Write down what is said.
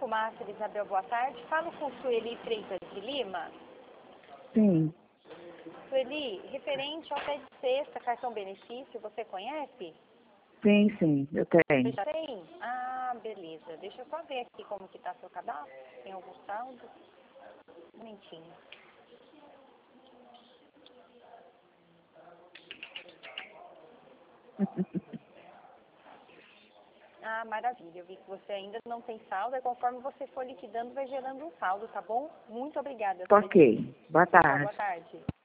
Banco Master, Isabel, boa tarde. Falo com Sueli Freitas de Lima. Sim, Sueli, referente ao pé de cesta, cartão benefício, você conhece? sim, eu Você tenho. já tem? Ah, beleza. Deixa eu só ver aqui como que tá seu cadastro. Tem algum saldo? Um momentinho. Ah, maravilha. Eu vi que você ainda não tem saldo. E conforme você for liquidando, vai gerando um saldo, tá bom? Muito obrigada, Sueli. Ok, boa Tchau, boa tarde. tarde.